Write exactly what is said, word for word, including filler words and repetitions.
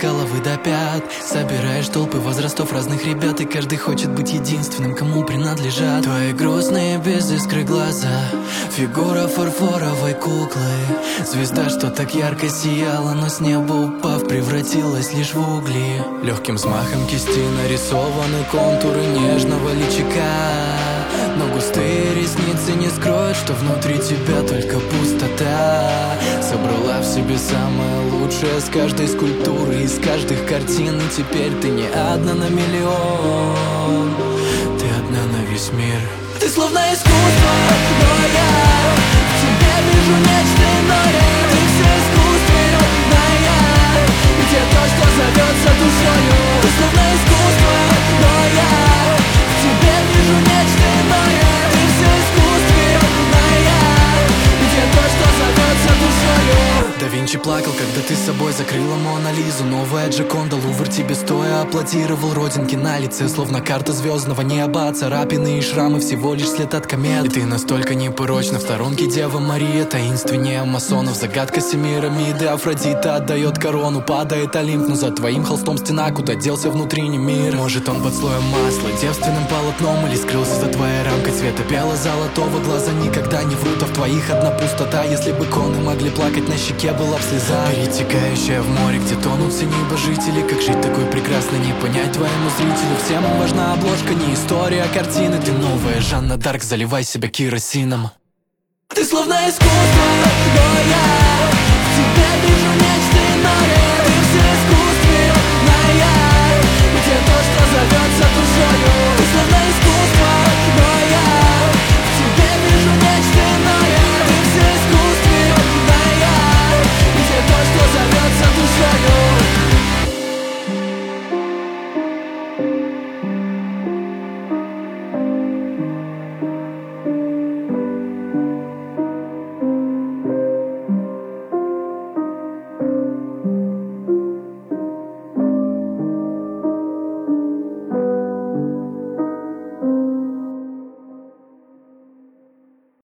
головы до пят. Собираешь толпы возрастов разных ребят, и каждый хочет быть единственным, кому принадлежат твои грустные без искры глаза, фигура фарфоровой куклы. Звезда, что так ярко сияла, но с неба упав, превратилась лишь в угли. Легким взмахом кисти нарисованы контуры нежного личика, но густые ресницы не скроют, что внутри тебя только пустота. Собрала в себе самое лучшее с каждой скульптуры, из каждых картин, и теперь ты не одна на миллион, ты одна на весь мир. Ты словно искусство, но я в тебе вижу нечто иное. Ты все искусство, родная, где то, что зовется душою. Ты словно искусство, но я в тебе вижу нечто иное. Ты все искусство, родная, где то, что зовется душою. Да Винчи плакал, когда ты с собой закрыла Мона Лизу. Новая Джоконда, Лувр тебе стоя аплодировал. Родинки на лице, словно карта звездного неба. Царапины и шрамы всего лишь след от комет. И ты настолько непорочна, в сторонке Дева Мария, таинственнее масонов. Загадка Семирамиды, Афродита отдает корону. Падает Олимп, но за твоим холстом стена, куда делся внутренний мир. Может он под слоем масла, девственным полотном, или скрылся за твоей рамкой цвета бело-золотого. Глаза никогда не врут, а в твоих одна пустота. Если бы коны могли плакать, на щеке была б слеза, перетекающая в море, где тонут все небожители. Как жить такой прекрасно, не понять твоему зрителю. Всем важна обложка, не история, а картины. Ты новая Жанна Дарк, заливай себя керосином. Ты словно искусство, но я в тебе вижу нечто иное.